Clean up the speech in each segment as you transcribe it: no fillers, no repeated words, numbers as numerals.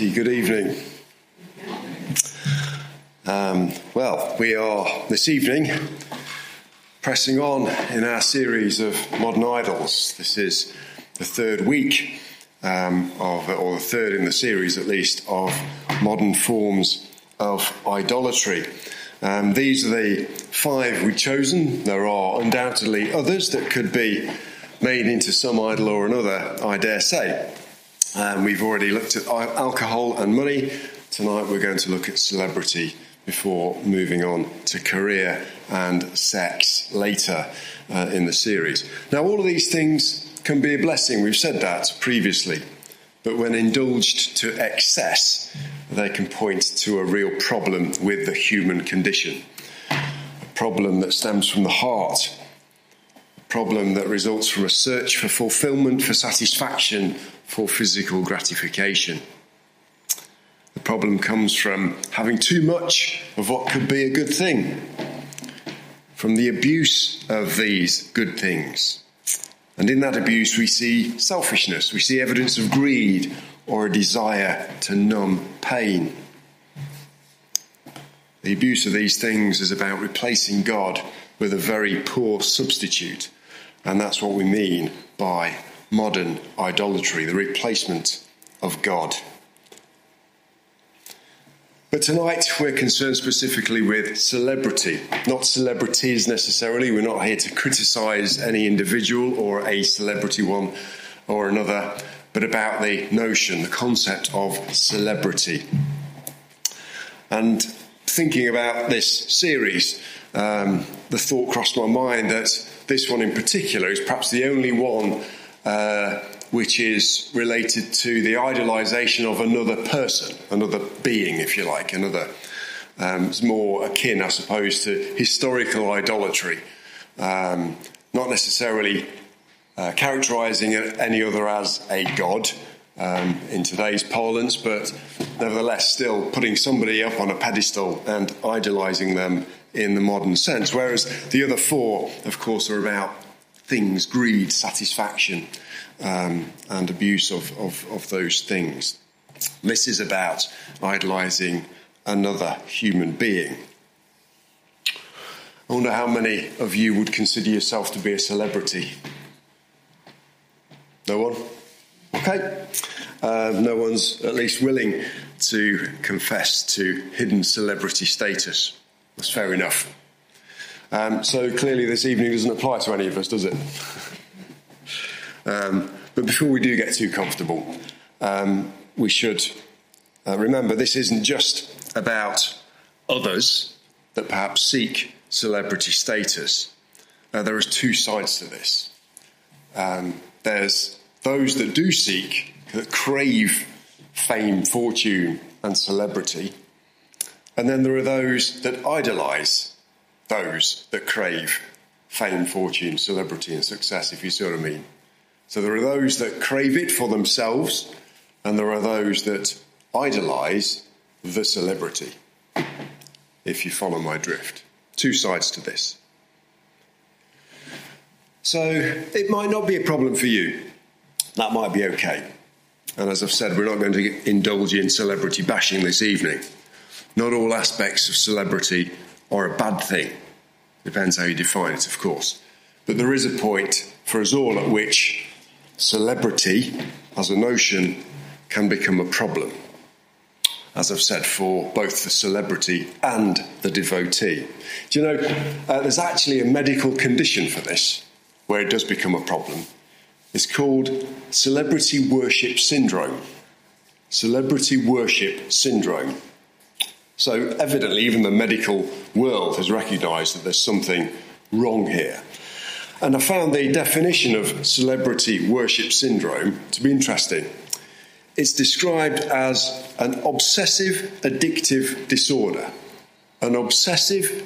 Good evening. We are this evening pressing on in our series of modern idols. This is the third week or the third in the series at least, of modern forms of idolatry. These are the 5 we've chosen. There are undoubtedly others that could be made into some idol or another, I dare say. We've already looked at alcohol and money. Tonight we're going to look at celebrity before moving on to career and sex later in the series. Now, all of these things can be a blessing. We've said that previously. But when indulged to excess, they can point to a real problem with the human condition. A problem that stems from the heart. A problem that results from a search for fulfillment, for satisfaction, for physical gratification. The problem comes from having too much of what could be a good thing, from the abuse of these good things. And in that abuse we see selfishness, we see evidence of greed or a desire to numb pain. The abuse of these things is about replacing God with a very poor substitute, and that's what we mean by modern idolatry, the replacement of God. But tonight we're concerned specifically with celebrity, not celebrities necessarily. We're not here to criticise any individual or a celebrity one or another, but about the notion, the concept of celebrity. And thinking about this series, the thought crossed my mind that this one in particular is perhaps the only one which is related to the idolisation of another person, another being, if you like, another. It's more akin, I suppose, to historical idolatry, not necessarily characterising any other as a god in today's parlance, but nevertheless still putting somebody up on a pedestal and idolising them in the modern sense. Whereas the other 4, of course, are about things, greed, satisfaction, and abuse of those things. This is about idolising another human being. I wonder how many of you would consider yourself to be a celebrity? No one? Okay. No one's at least willing to confess to hidden celebrity status. That's fair enough. So clearly this evening doesn't apply to any of us, does it? But before we do get too comfortable, we should remember this isn't just about others that perhaps seek celebrity status. There is 2 sides to this. There's those that do seek, that crave fame, fortune and celebrity. And then there are those that idolise those that crave fame, fortune, celebrity and success, if you see what I mean. So there are those that crave it for themselves, and there are those that idolise the celebrity, if you follow my drift. 2 sides to this. So it might not be a problem for you. That might be okay. And as I've said, we're not going to indulge in celebrity bashing this evening. Not all aspects of celebrity are a bad thing. Depends how you define it, of course. But there is a point for us all at which celebrity as a notion can become a problem, as I've said, for both the celebrity and the devotee. Do you know, there's actually a medical condition for this, where it does become a problem. It's called celebrity worship syndrome. Celebrity worship syndrome. So evidently even the medical world has recognised that there's something wrong here. And I found the definition of celebrity worship syndrome to be interesting. It's described as an obsessive addictive disorder. An obsessive...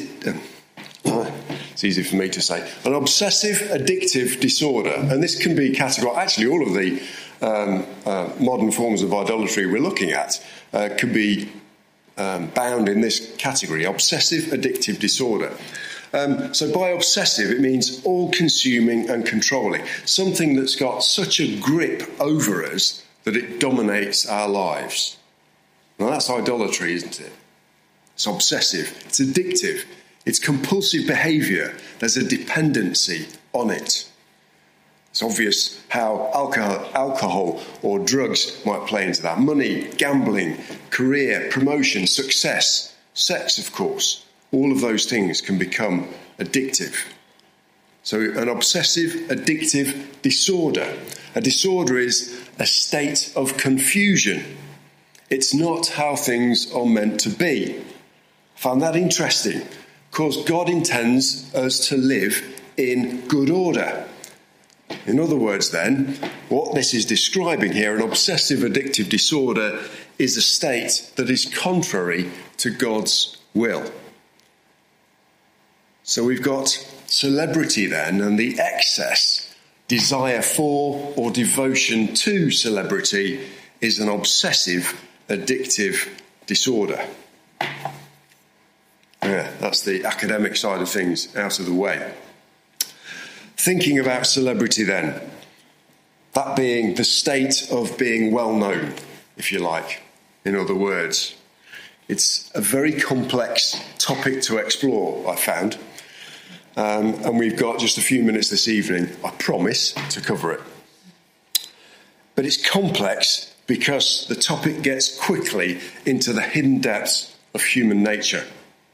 it's easy for me to say. An obsessive addictive disorder. And this can be categorised... Actually, all of the modern forms of idolatry we're looking at could be bound in this category. Obsessive addictive disorder. So by obsessive, it means all-consuming and controlling. Something that's got such a grip over us that it dominates our lives. Now that's idolatry, isn't it? It's obsessive, it's addictive, it's compulsive behaviour. There's a dependency on it. It's obvious how alcohol or drugs might play into that. Money, gambling, career, promotion, success, sex, of course. All of those things can become addictive. So an obsessive, addictive disorder. A disorder is a state of confusion. It's not how things are meant to be. I found that interesting, because God intends us to live in good order. In other words, then, what this is describing here, an obsessive addictive disorder, is a state that is contrary to God's will. So we've got celebrity then, and the excess desire for or devotion to celebrity is an obsessive addictive disorder. Yeah, that's the academic side of things out of the way. Thinking about celebrity then, that being the state of being well known, if you like, in other words. It's a very complex topic to explore, I found. And we've got just a few minutes this evening, I promise, to cover it. But it's complex because the topic gets quickly into the hidden depths of human nature.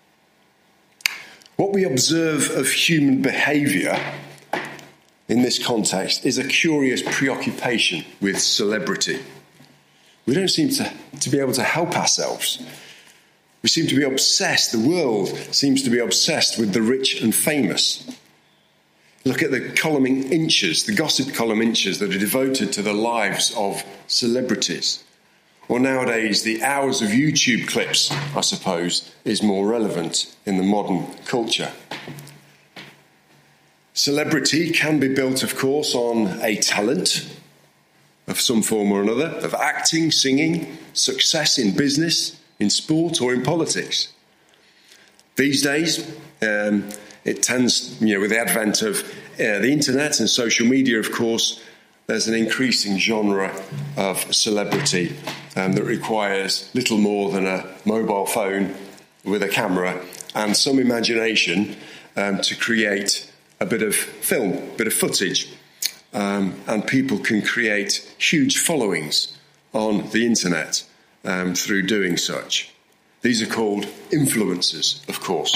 What we observe of human behaviour in this context is a curious preoccupation with celebrity. We don't seem to be able to help ourselves. We seem to be obsessed, the world seems to be obsessed with the rich and famous. Look at the columning inches, the gossip column inches that are devoted to the lives of celebrities. Or nowadays, the hours of YouTube clips, I suppose, is more relevant in the modern culture. Celebrity can be built, of course, on a talent of some form or another, of acting, singing, success in business, in sport or in politics. These days, it tends, with the advent of the internet and social media, of course, there's an increasing genre of celebrity that requires little more than a mobile phone with a camera and some imagination to create a bit of film, a bit of footage. And people can create huge followings on the internet through doing such. These are called influencers, of course.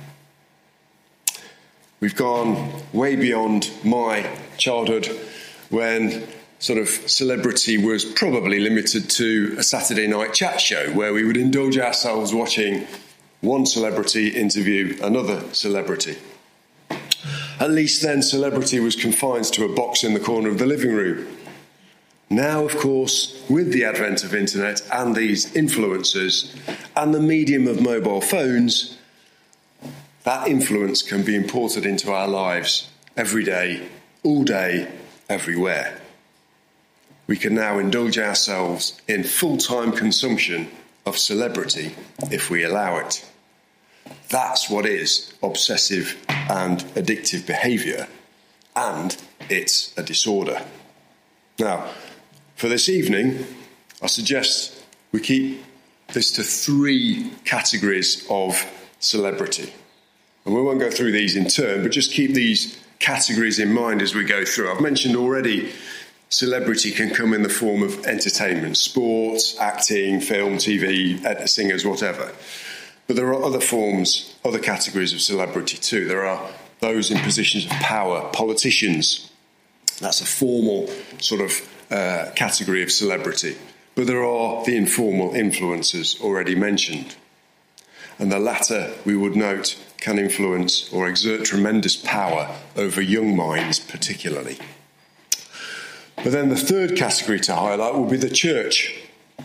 We've gone way beyond my childhood when sort of celebrity was probably limited to a Saturday night chat show where we would indulge ourselves watching one celebrity interview another celebrity. At least then celebrity was confined to a box in the corner of the living room. Now, of course, with the advent of internet and these influencers and the medium of mobile phones, that influence can be imported into our lives every day, all day, everywhere. We can now indulge ourselves in full-time consumption of celebrity if we allow it. That's what is obsessive and addictive behaviour, and it's a disorder. Now, for this evening, I suggest we keep this to 3 categories of celebrity. And we won't go through these in turn, but just keep these categories in mind as we go through. I've mentioned already celebrity can come in the form of entertainment, sports, acting, film, TV, singers, whatever. But there are other forms, other categories of celebrity too. There are those in positions of power, politicians. That's a formal sort of category of celebrity. But there are the informal influencers already mentioned. And the latter, we would note, can influence or exert tremendous power over young minds particularly. But then the third category to highlight will be the church.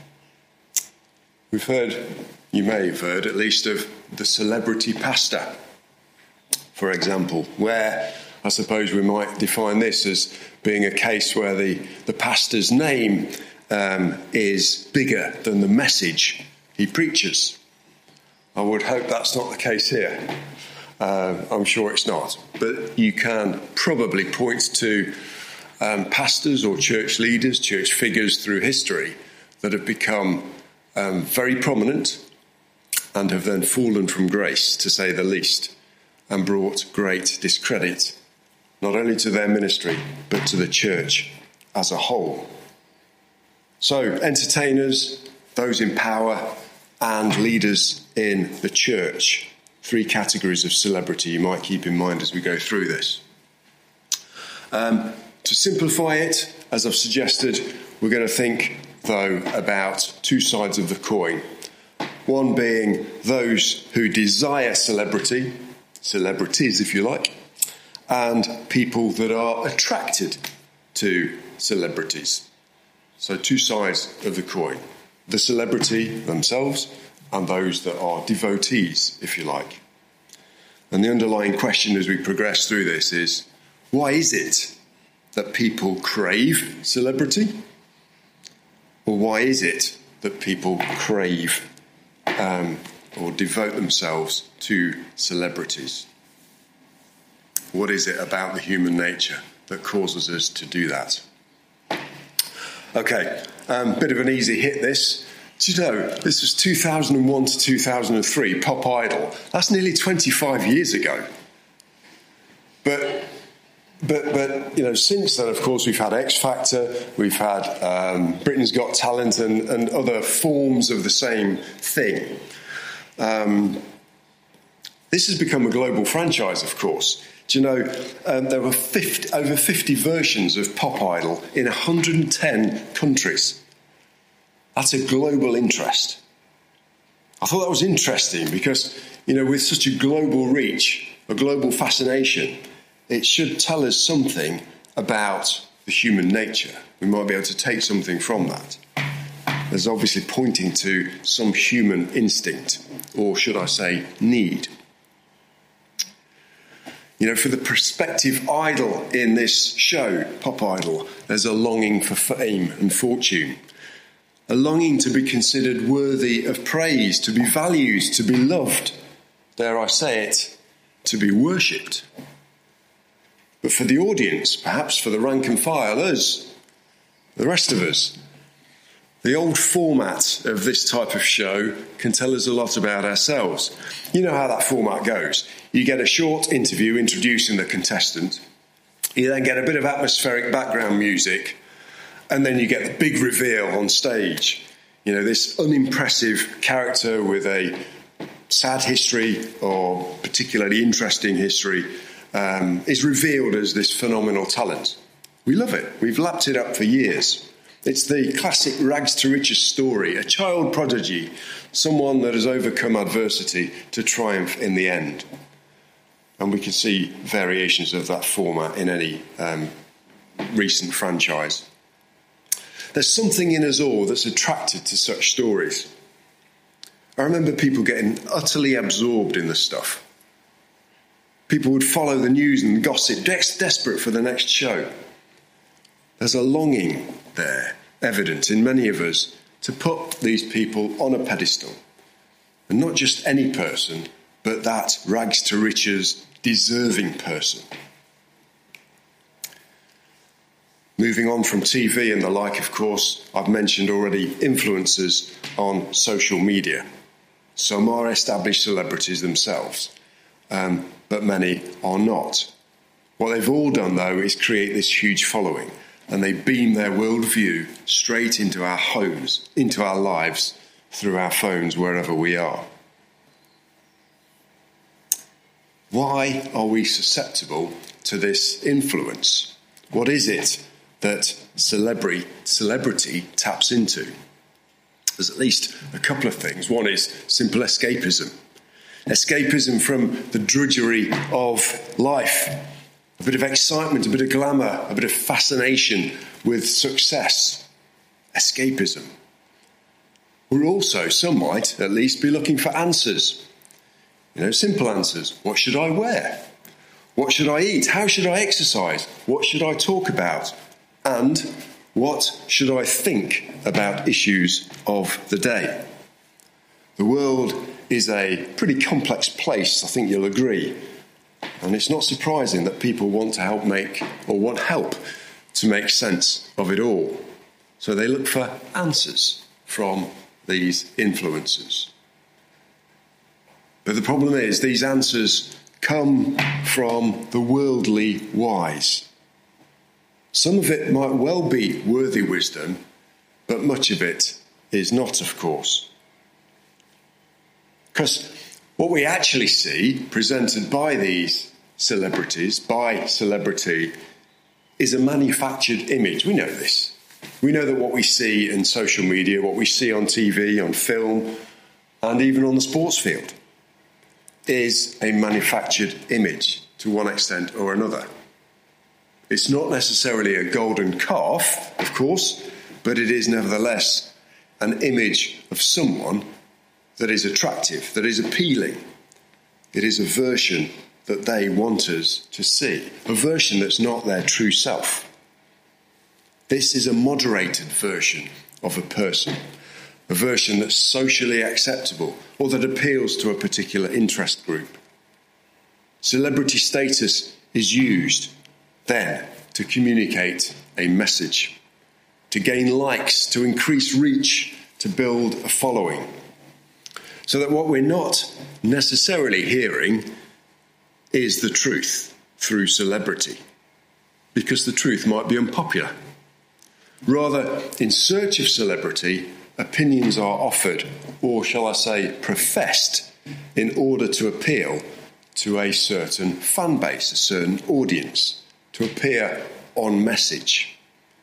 We've heard, you may have heard at least, of the celebrity pastor, for example, where I suppose we might define this as being a case where the pastor's name is bigger than the message he preaches. I would hope that's not the case here. I'm sure it's not. But you can probably point to pastors or church leaders, church figures through history that have become very prominent and have then fallen from grace, to say the least, and brought great discredit, not only to their ministry, but to the church as a whole. So, entertainers, those in power, and leaders in the church. 3 categories of celebrity you might keep in mind as we go through this. To simplify it, as I've suggested, we're going to think, though, about 2 sides of the coin. One being those who desire celebrity, celebrities if you like, and people that are attracted to celebrities. So 2 sides of the coin. The celebrity themselves and those that are devotees, if you like. And the underlying question as we progress through this is, why is it that people crave celebrity? Or why is it that people crave or devote themselves to celebrities? What is it about the human nature that causes us to do that? Okay, bit of an easy hit this. Do you know, this was 2001 to 2003, Pop Idol. That's nearly 25 years ago. But you know, since then, of course, we've had X Factor, we've had Britain's Got Talent and other forms of the same thing. This has become a global franchise, of course. Do you know, there were over 50 versions of Pop Idol in 110 countries. That's a global interest. I thought that was interesting because, you know, with such a global reach, a global fascination, it should tell us something about the human nature. We might be able to take something from that. There's obviously pointing to some human instinct, or should I say, need. You know, for the prospective idol in this show, Pop Idol, there's a longing for fame and fortune. A longing to be considered worthy of praise, to be valued, to be loved, dare I say it, to be worshipped. But for the audience, perhaps for the rank and file, us, the rest of us, the old format of this type of show can tell us a lot about ourselves. You know how that format goes. You get a short interview introducing the contestant. You then get a bit of atmospheric background music. And then you get the big reveal on stage. You know, this unimpressive character with a sad history or particularly interesting history is revealed as this phenomenal talent. We love it. We've lapped it up for years. It's the classic rags to riches story, a child prodigy, someone that has overcome adversity to triumph in the end. And we can see variations of that format in any recent franchise. There's something in us all that's attracted to such stories. I remember people getting utterly absorbed in the stuff. People would follow the news and gossip, desperate for the next show. There's a longing there, evident in many of us, to put these people on a pedestal. And not just any person, but that rags to riches, deserving person. Moving on from TV and the like, of course, I've mentioned already influencers on social media. Some are established celebrities themselves, but many are not. What they've all done, though, is create this huge following, and they beam their worldview straight into our homes, into our lives, through our phones, wherever we are. Why are we susceptible to this influence? What is it that celebrity taps into? There's at least a couple of things. One is simple escapism. Escapism from the drudgery of life. A bit of excitement, a bit of glamour, a bit of fascination with success. Escapism. We're also, some might at least, be looking for answers. You know, simple answers. What should I wear? What should I eat? How should I exercise? What should I talk about? And what should I think about issues of the day? The world is a pretty complex place, I think you'll agree. And it's not surprising that people want to help to make sense of it all. So they look for answers from these influencers. But the problem is these answers come from the worldly wise. Some of it might well be worthy wisdom, but much of it is not, of course. Because what we actually see presented by these celebrities, by celebrity, is a manufactured image. We know this. We know that what we see in social media, what we see on TV, on film, and even on the sports field, is a manufactured image to one extent or another. It's not necessarily a golden calf, of course, but it is nevertheless an image of someone that is attractive, that is appealing. It is a version that they want us to see, a version that's not their true self. This is a moderated version of a person, a version that's socially acceptable or that appeals to a particular interest group. Celebrity status is used then to communicate a message, to gain likes, to increase reach, to build a following. So that what we're not necessarily hearing is the truth through celebrity, because the truth might be unpopular. Rather, in search of celebrity, opinions are offered, or shall I say, professed, in order to appeal to a certain fan base, a certain audience, to appear on message.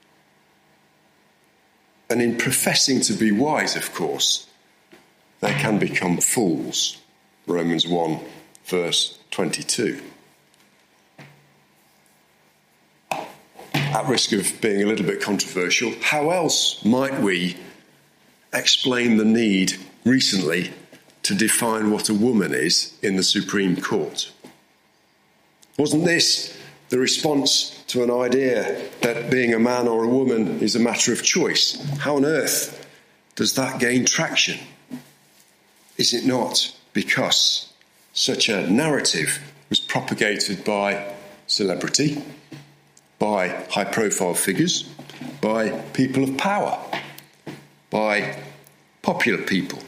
And in professing to be wise, of course, they can become fools. Romans 1, verse 22. At risk of being a little bit controversial, how else might we explain the need recently to define what a woman is in the Supreme Court? Wasn't this the response to an idea that being a man or a woman is a matter of choice? How on earth does that gain traction? Is it not because such a narrative was propagated by celebrity, by high-profile figures, by people of power, by popular people?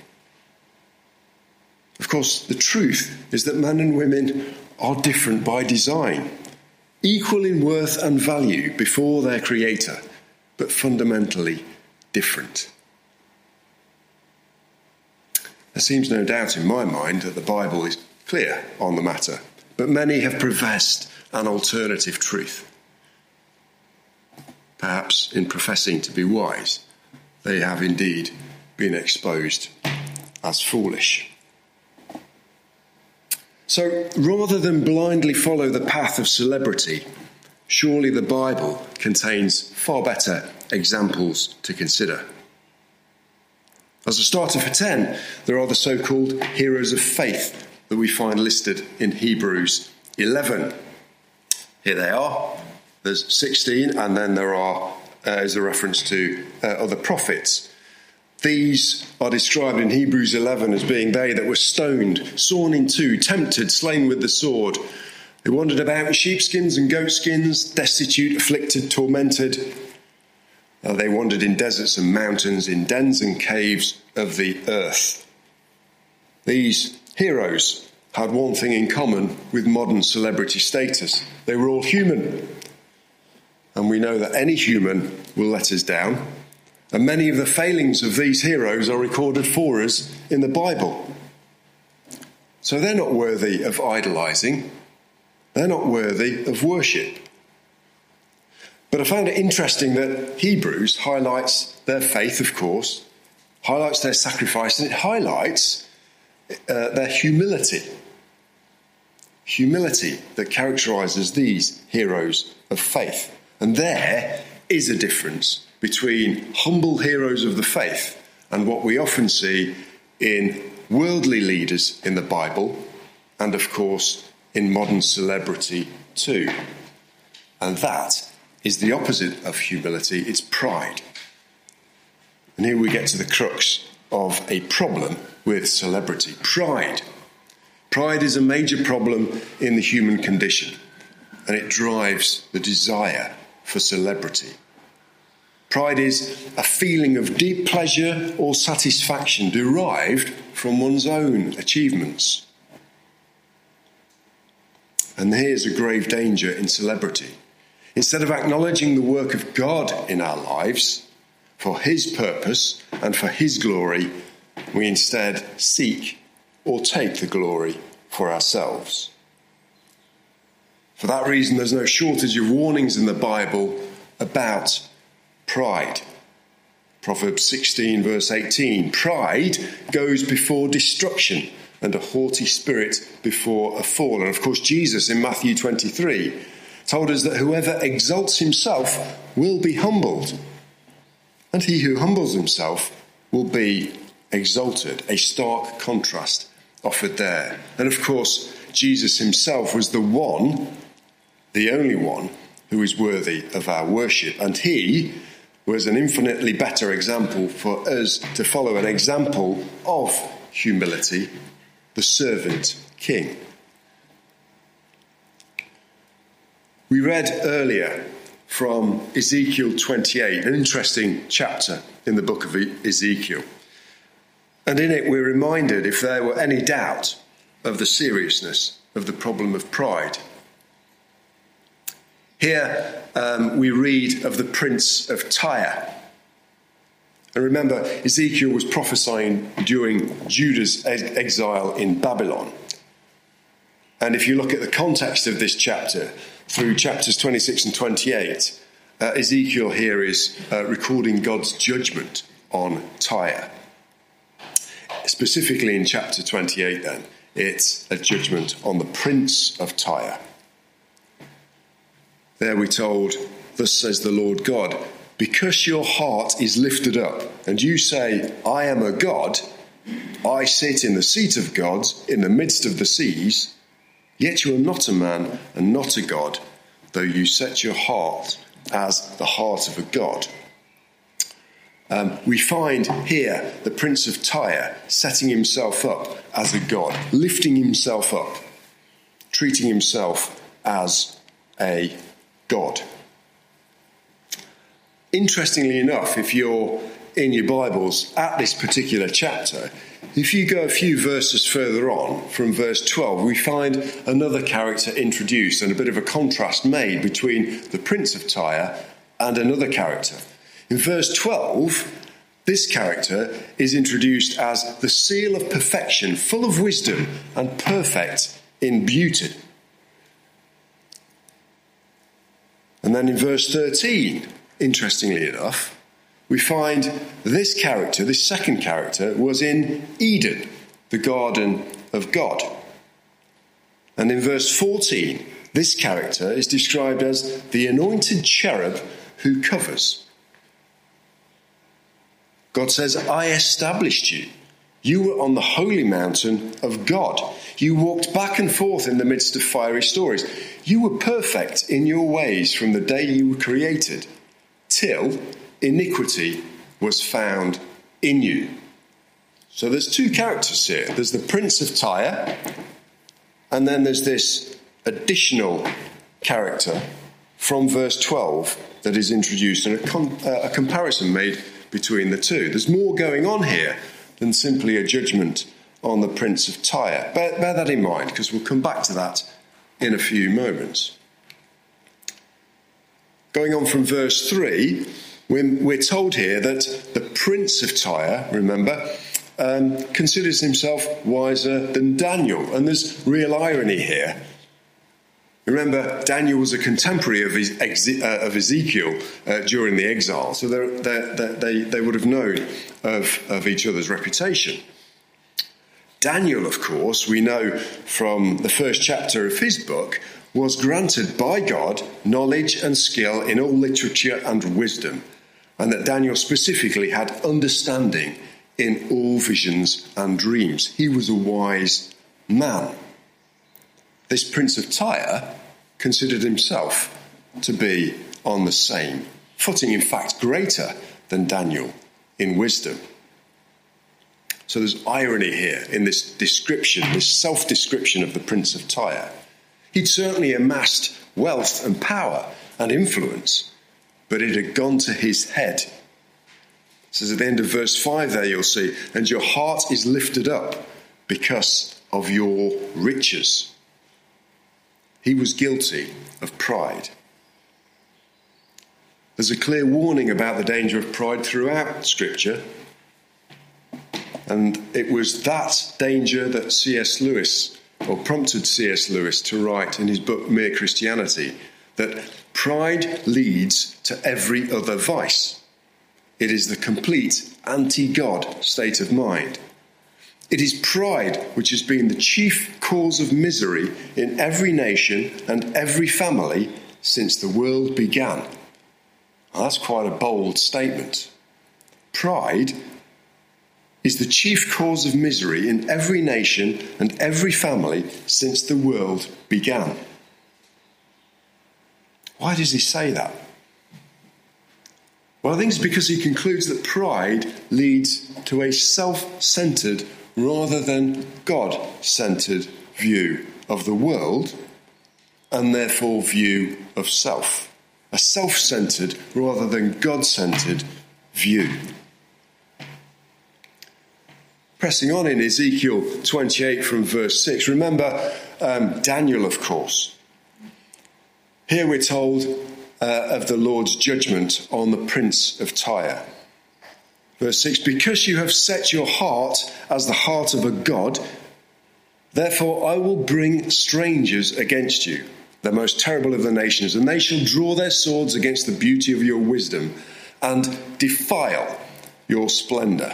Of course, the truth is that men and women are different by design, equal in worth and value before their creator, but fundamentally different. There seems no doubt in my mind that the Bible is clear on the matter, but many have professed an alternative truth. Perhaps in professing to be wise, they have indeed been exposed as foolish. So rather than blindly follow the path of celebrity, surely the Bible contains far better examples to consider. As a starter for 10, there are the so-called heroes of faith that we find listed in Hebrews 11. Here they are. There's 16, and then there is a reference to other prophets. These are described in Hebrews 11 as being they that were stoned, sawn in two, tempted, slain with the sword. They wandered about in sheepskins and goatskins, destitute, afflicted, tormented. They wandered in deserts and mountains, in dens and caves of the earth. These heroes had one thing in common with modern celebrity status. They were all human. And we know that any human will let us down. And many of the failings of these heroes are recorded for us in the Bible. So they're not worthy of idolising. They're not worthy of worship. But I found it interesting that Hebrews highlights their faith, of course, highlights their sacrifice, and it highlights their humility. Humility that characterises these heroes of faith. And there is a difference between humble heroes of the faith and what we often see in worldly leaders in the Bible, and of course in modern celebrity too. And that is the opposite of humility, it's pride. And here we get to the crux of a problem with celebrity. Pride. Pride is a major problem in the human condition, and it drives the desire for celebrity. Pride is a feeling of deep pleasure or satisfaction derived from one's own achievements. And here's a grave danger in celebrity. Instead of acknowledging the work of God in our lives for his purpose and for his glory, we instead seek or take the glory for ourselves. For that reason, there's no shortage of warnings in the Bible about pride. Proverbs 16 verse 18, pride goes before destruction and a haughty spirit before a fall. And of course, Jesus in Matthew 23 told us that whoever exalts himself will be humbled, and he who humbles himself will be exalted. A stark contrast offered there. And of course, Jesus himself was the only one who is worthy of our worship, and he was an infinitely better example for us to follow, an example of humility, the servant king. We read earlier from Ezekiel 28, an interesting chapter in the book of Ezekiel. And in it we're reminded, if there were any doubt of the seriousness of the problem of pride. Here we read of the prince of Tyre. And remember, Ezekiel was prophesying during Judah's exile in Babylon. And if you look at the context of this chapter, through chapters 26 and 28, Ezekiel here is recording God's judgment on Tyre. Specifically in chapter 28 then, it's a judgment on the prince of Tyre. There we're told, thus says the Lord God, because your heart is lifted up, and you say, I am a God, I sit in the seat of gods in the midst of the seas, yet you are not a man and not a God, though you set your heart as the heart of a God. We find here the Prince of Tyre setting himself up as a god, lifting himself up, treating himself as a god. Interestingly enough, if you're in your Bibles at this particular chapter, if you go a few verses further on, from verse 12, we find another character introduced and a bit of a contrast made between the Prince of Tyre and another character. In verse 12, this character is introduced as the seal of perfection, full of wisdom and perfect in beauty. And then in verse 13, interestingly enough, we find this character, this second character, was in Eden, the garden of God. And in verse 14, this character is described as the anointed cherub who covers. God says, I established you. You were on the holy mountain of God. You walked back and forth in the midst of fiery stories. You were perfect in your ways from the day you were created, till iniquity was found in you. So there's two characters here. There's the Prince of Tyre, and then there's this additional character from verse 12 that is introduced, and a comparison made between the two. There's more going on here than simply a judgment on the Prince of Tyre. Bear that in mind, because we'll come back to that in a few moments. Going on from verse 3, we're told here that the Prince of Tyre, remember, considers himself wiser than Daniel. And there's real irony here. Remember, Daniel was a contemporary of Ezekiel during the exile, so they would have known of each other's reputation. Daniel, of course, we know from the first chapter of his book, was granted by God knowledge and skill in all literature and wisdom, and that Daniel specifically had understanding in all visions and dreams. He was a wise man. This Prince of Tyre considered himself to be on the same footing, in fact, greater than Daniel in wisdom. So there's irony here in this description, this self-description of the Prince of Tyre. He'd certainly amassed wealth and power and influence, but it had gone to his head. It says at the end of verse 5 there you'll see, and your heart is lifted up because of your riches. He was guilty of pride. There's a clear warning about the danger of pride throughout Scripture. And it was that danger that C.S. Lewis, or prompted C.S. Lewis to write in his book Mere Christianity, that pride leads to every other vice. It is the complete anti-God state of mind. It is pride which has been the chief cause of misery in every nation and every family since the world began. Now, that's quite a bold statement. Pride is the chief cause of misery in every nation and every family since the world began. Why does he say that? Well, I think it's because he concludes that pride leads to a self-centered rather than God-centered view of the world and therefore view of self. A self-centered rather than God-centered view. Pressing on in Ezekiel 28 from verse 6, remember Daniel, of course. Here we're told of the Lord's judgment on the prince of Tyre. Verse 6, because you have set your heart as the heart of a god, therefore I will bring strangers against you, the most terrible of the nations, and they shall draw their swords against the beauty of your wisdom and defile your splendour.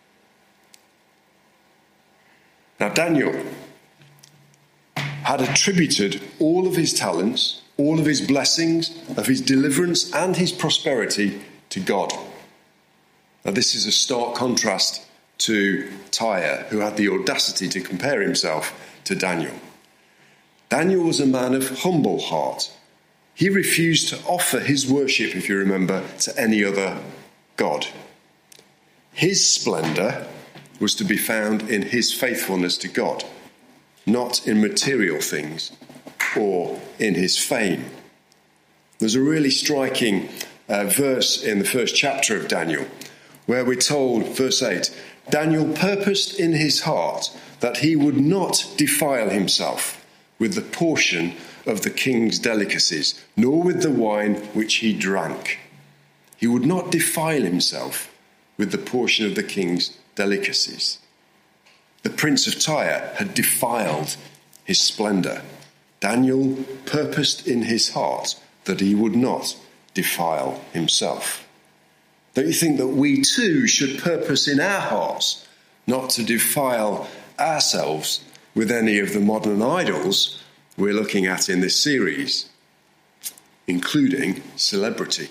Now Daniel had attributed all of his talents, all of his blessings, of his deliverance and his prosperity to God. Now this is a stark contrast to Tyre, who had the audacity to compare himself to Daniel. Daniel was a man of humble heart. He refused to offer his worship, if you remember, to any other god. His splendour was to be found in his faithfulness to God, not in material things or in his fame. There's a really striking verse in the first chapter of Daniel where we're told, verse 8, Daniel purposed in his heart that he would not defile himself with the portion of the king's delicacies, nor with the wine which he drank. He would not defile himself with the portion of the king's delicacies. The prince of Tyre had defiled his splendour. Daniel purposed in his heart that he would not defile himself. Don't you think that we too should purpose in our hearts not to defile ourselves with any of the modern idols we're looking at in this series, including celebrity?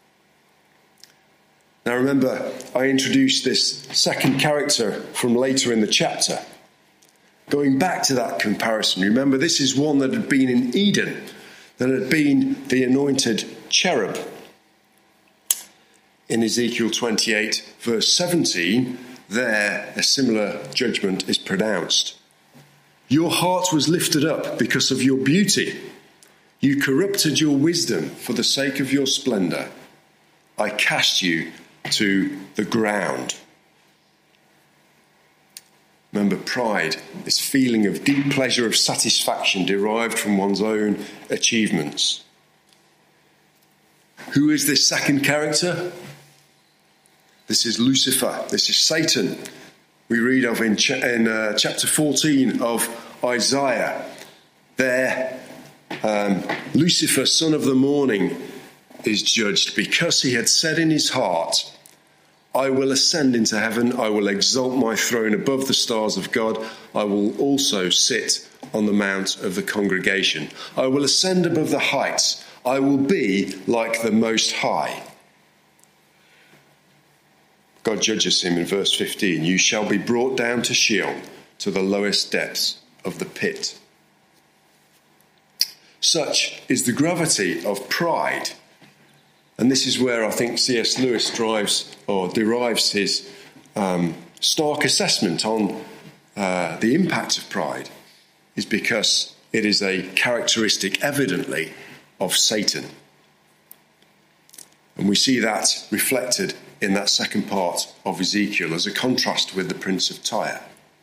Now remember, I introduced this second character from later in the chapter. Going back to that comparison, remember this is one that had been in Eden, that had been the anointed cherub. In Ezekiel 28, verse 17, there a similar judgment is pronounced. Your heart was lifted up because of your beauty. You corrupted your wisdom for the sake of your splendour. I cast you to the ground. Remember, pride, this feeling of deep pleasure, of satisfaction derived from one's own achievements. Who is this second character? This is Lucifer. This is Satan. We read of in chapter 14 of Isaiah. There, Lucifer, son of the morning, is judged because he had said in his heart, I will ascend into heaven, I will exalt my throne above the stars of God, I will also sit on the mount of the congregation. I will ascend above the heights, I will be like the Most High. God judges him in verse 15, you shall be brought down to Sheol, to the lowest depths of the pit. Such is the gravity of pride. And this is where I think C.S. Lewis derives his stark assessment on the impact of pride, is because it is a characteristic, evidently, of Satan. And we see that reflected in that second part of Ezekiel as a contrast with the prince of Tyre.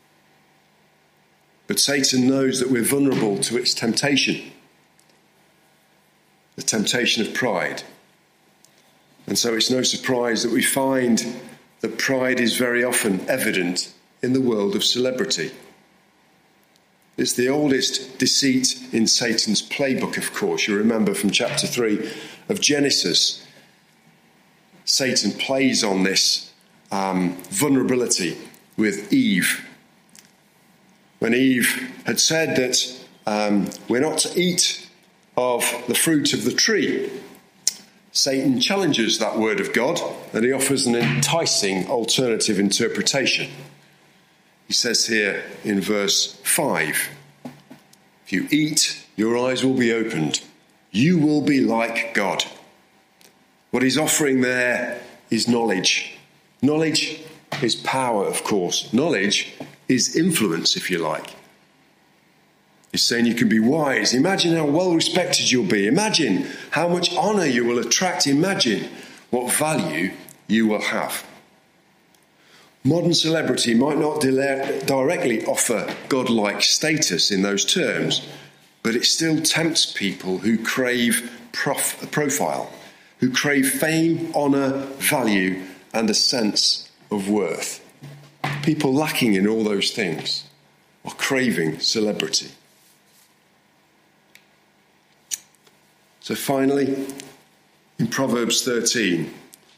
But Satan knows that we're vulnerable to its temptation, the temptation of pride. And so it's no surprise that we find that pride is very often evident in the world of celebrity. It's the oldest deceit in Satan's playbook, of course. You remember from chapter 3 of Genesis, Satan plays on this vulnerability with Eve. When Eve had said that we're not to eat of the fruit of the tree, Satan challenges that word of God and he offers an enticing alternative interpretation. He says here in verse 5, if you eat, your eyes will be opened. You will be like God. What he's offering there is knowledge. Knowledge is power, of course. Knowledge is influence, if you like. He's saying you can be wise. Imagine how well respected you'll be. Imagine how much honour you will attract. Imagine what value you will have. Modern celebrity might not directly offer godlike status in those terms, but it still tempts people who crave profile, who crave fame, honour, value, and a sense of worth. People lacking in all those things are craving celebrity. So finally, in Proverbs 13,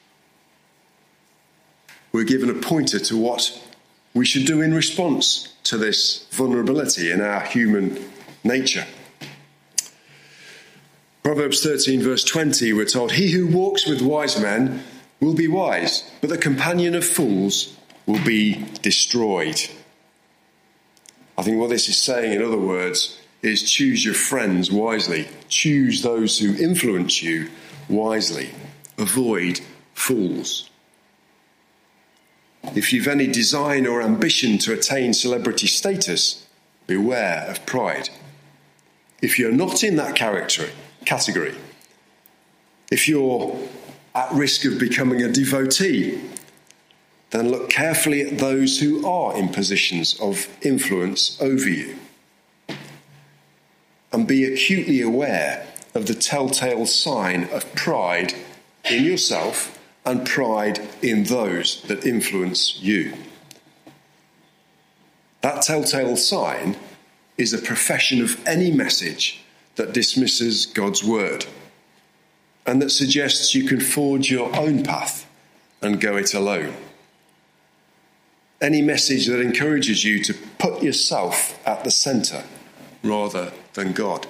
we're given a pointer to what we should do in response to this vulnerability in our human nature. Proverbs 13 verse 20, we're told, he who walks with wise men will be wise, but the companion of fools will be destroyed. I think what this is saying, in other words, is choose your friends wisely. Choose those who influence you wisely. Avoid fools. If you've any design or ambition to attain celebrity status, beware of pride. If you're not in that category, if you're at risk of becoming a devotee, then look carefully at those who are in positions of influence over you. And be acutely aware of the telltale sign of pride in yourself and pride in those that influence you. That telltale sign is a profession of any message that dismisses God's word and that suggests you can forge your own path and go it alone. Any message that encourages you to put yourself at the centre rather than God.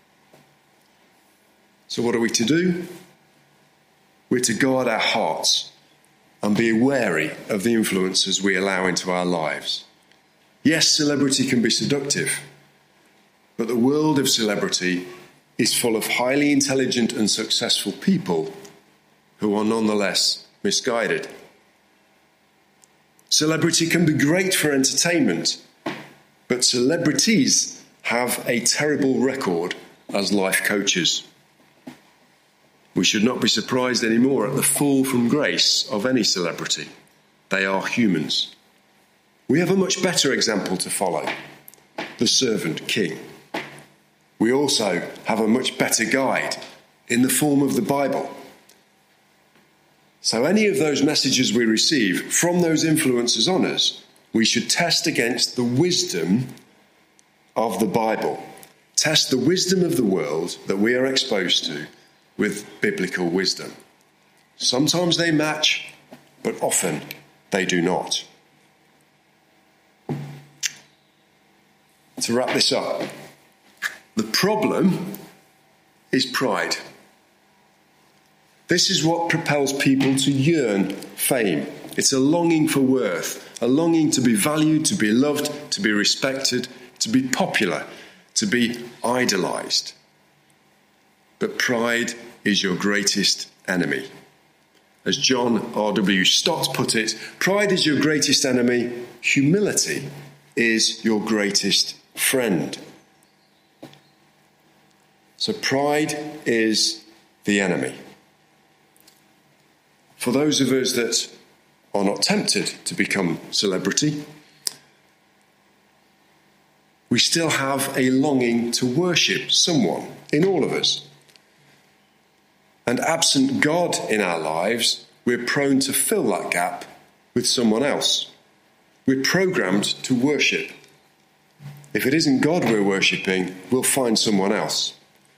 So what are we to do? We're to guard our hearts and be wary of the influences we allow into our lives. Yes, celebrity can be seductive, but the world of celebrity is full of highly intelligent and successful people who are nonetheless misguided. Celebrity can be great for entertainment, but celebrities have a terrible record as life coaches. We should not be surprised anymore at the fall from grace of any celebrity. They are humans. We have a much better example to follow, the servant king. We also have a much better guide in the form of the Bible. So any of those messages we receive from those influences on us, we should test against the wisdom of the Bible. Test the wisdom of the world that we are exposed to with biblical wisdom. Sometimes they match, but often they do not. To wrap this up, the problem is pride. This is what propels people to yearn fame. It's a longing for worth, a longing to be valued, to be loved, to be respected, to be popular, to be idolised. But pride is your greatest enemy. As John R.W. Stott put it, pride is your greatest enemy, humility is your greatest friend. So pride is the enemy. for those of us that are not tempted to become celebrity, we still have a longing to worship someone in all of us. And absent God in our lives, we're prone to fill that gap with someone else. We're programmed to worship. If it isn't God we're worshipping, we'll find someone else.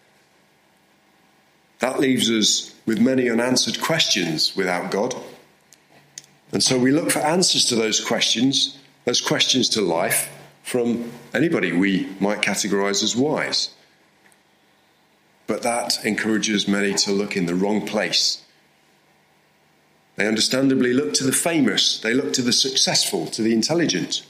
That leaves us with many unanswered questions without God. And so we look for answers to those questions to life, from anybody we might categorize as wise. But that encourages many to look in the wrong place. They understandably look to the famous, they look to the successful, to the intelligent.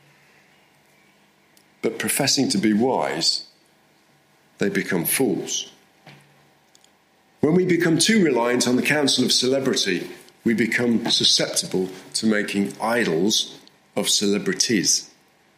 But professing to be wise, they become fools. When we become too reliant on the counsel of celebrity, we become susceptible to making idols of celebrities.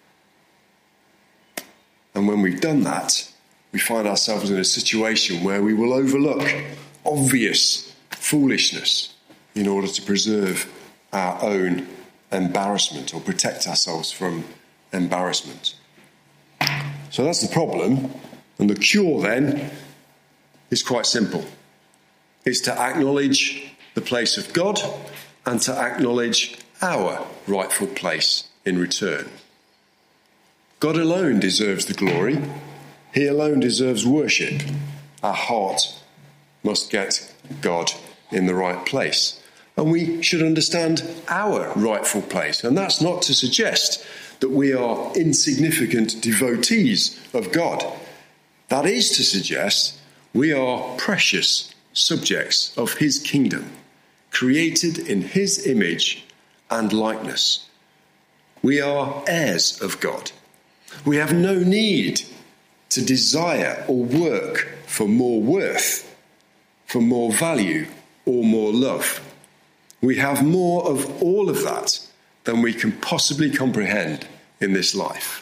And when we've done that, we find ourselves in a situation where we will overlook obvious foolishness in order to preserve our own embarrassment or protect ourselves from embarrassment. So that's the problem. And the cure then is quite simple. It's to acknowledge the place of God and to acknowledge our rightful place in return. God alone deserves the glory. He alone deserves worship. Our heart must get God in the right place. And we should understand our rightful place. And that's not to suggest that we are insignificant devotees of God. That is to suggest we are precious subjects of his kingdom, created in his image and likeness. We are heirs of God. We have no need to desire or work for more worth, for more value, or more love. We have more of all of that than we can possibly comprehend in this life.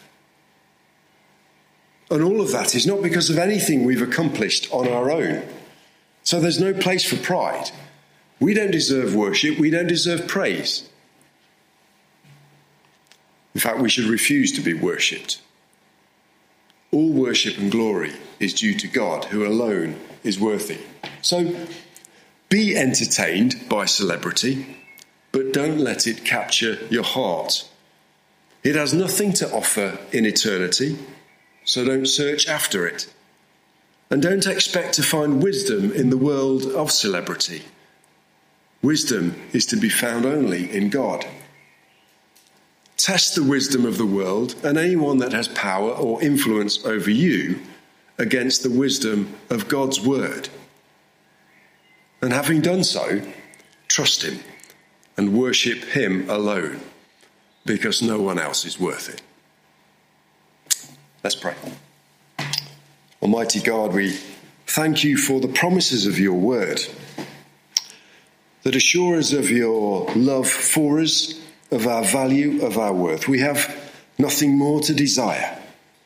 And all of that is not because of anything we've accomplished on our own. So there's no place for pride. We don't deserve worship. We don't deserve praise. In fact, we should refuse to be worshipped. All worship and glory is due to God, who alone is worthy. So be entertained by celebrity, but don't let it capture your heart. It has nothing to offer in eternity, so don't search after it. And don't expect to find wisdom in the world of celebrity. Wisdom is to be found only in God. Test the wisdom of the world and anyone that has power or influence over you against the wisdom of God's word. And having done so, trust him and worship him alone, because no one else is worth it. Let's pray. Almighty God, we thank you for the promises of your word that assure us of your love for us, of our value, of our worth. We have nothing more to desire.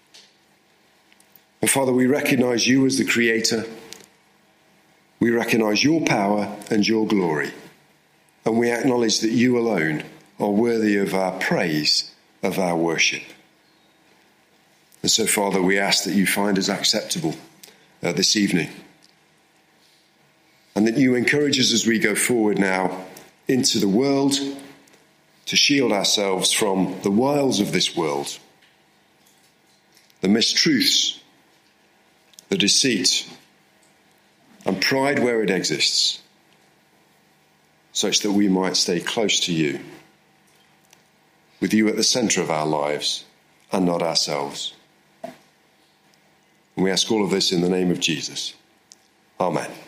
And Father, we recognize you as the creator. We recognize your power and your glory. And we acknowledge that you alone are worthy of our praise, of our worship. And so, Father, we ask that you find us acceptable this evening. And that you encourage us as we go forward now into the world to shield ourselves from the wiles of this world, the mistruths, the deceit, and pride where it exists, such that we might stay close to you, with you at the centre of our lives and not ourselves. And we ask all of this in the name of Jesus. Amen.